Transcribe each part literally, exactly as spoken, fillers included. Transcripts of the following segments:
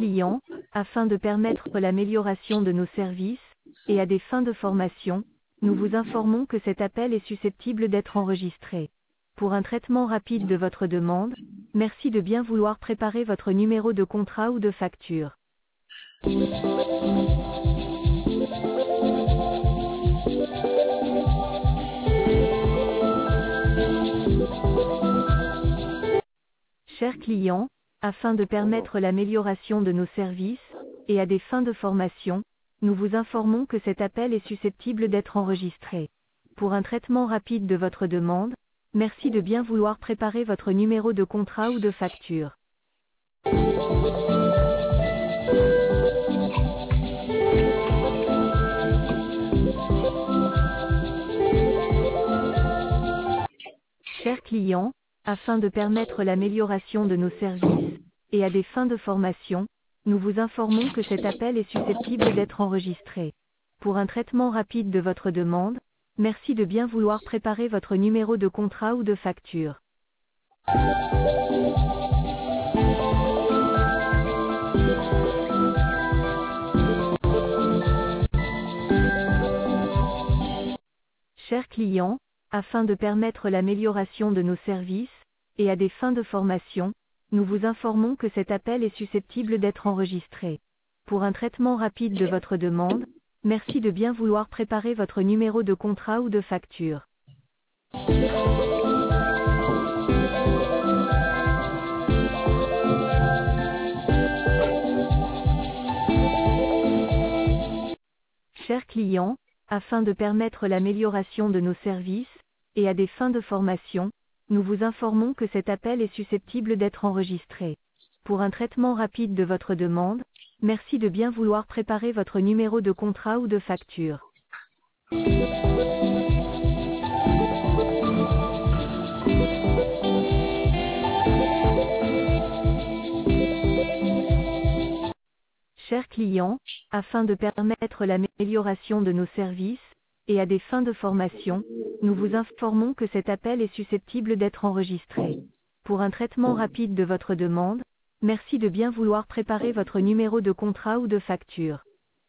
client, afin de permettre l'amélioration de nos services, et à des fins de formation, nous vous informons que cet appel est susceptible d'être enregistré. Pour un traitement rapide de votre demande, merci de bien vouloir préparer votre numéro de contrat ou de facture. Chers clients, afin de permettre l'amélioration de nos services, et à des fins de formation, nous vous informons que cet appel est susceptible d'être enregistré. Pour un traitement rapide de votre demande, merci de bien vouloir préparer votre numéro de contrat ou de facture. Chers clients, afin de permettre l'amélioration de nos services, et à des fins de formation, nous vous informons que cet appel est susceptible d'être enregistré. Pour un traitement rapide de votre demande, merci de bien vouloir préparer votre numéro de contrat ou de facture. Chers clients, afin de permettre l'amélioration de nos services, et à des fins de formation, nous vous informons que cet appel est susceptible d'être enregistré. Pour un traitement rapide de votre demande, merci de bien vouloir préparer votre numéro de contrat ou de facture. Chers clients, afin de permettre l'amélioration de nos services, et à des fins de formation, nous vous informons que cet appel est susceptible d'être enregistré. Pour un traitement rapide de votre demande, merci de bien vouloir préparer votre numéro de contrat ou de facture. Chers clients, afin de permettre l'amélioration de nos services, et à des fins de formation, nous vous informons que cet appel est susceptible d'être enregistré. Pour un traitement rapide de votre demande, merci de bien vouloir préparer votre numéro de contrat ou de facture.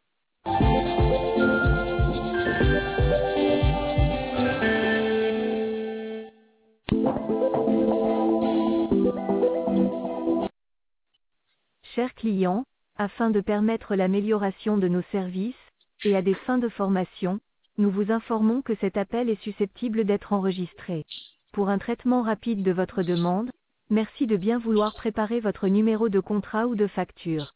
Chers clients, afin de permettre l'amélioration de nos services, et à des fins de formation, nous vous informons que cet appel est susceptible d'être enregistré. Pour un traitement rapide de votre demande, merci de bien vouloir préparer votre numéro de contrat ou de facture.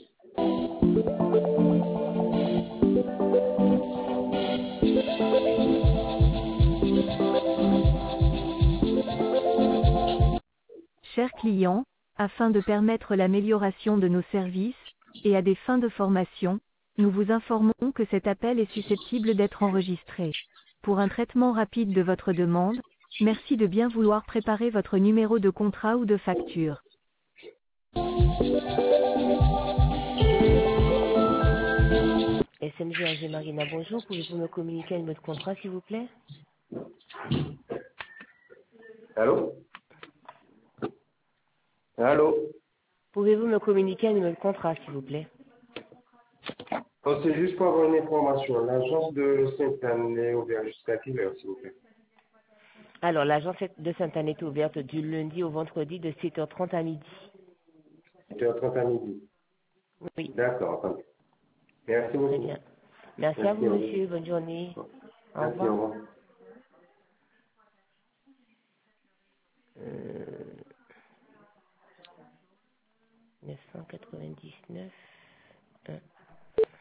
Chers clients, afin de permettre l'amélioration de nos services, et à des fins de formation, nous vous informons que cet appel est susceptible d'être enregistré. Pour un traitement rapide de votre demande, merci de bien vouloir préparer votre numéro de contrat ou de facture. S M G A G Marina, bonjour. Pouvez-vous me communiquer un numéro de contrat, s'il vous plaît? Allô? Allô? Pouvez-vous me communiquer un numéro de contrat, s'il vous plaît? Oh, c'est juste pour avoir une information. L'agence de Sainte-Anne est ouverte jusqu'à quelle heure, s'il vous plaît? Alors, l'agence de Sainte-Anne est ouverte du lundi au vendredi de sept heures trente à midi. sept heures trente à midi. Oui. D'accord, attendez. Merci beaucoup. Très bien. Merci, Merci à vous, monsieur. Bonne journée. Au Merci, revoir. au revoir. Euh, neuf cent quatre-vingt-dix-neuf. un.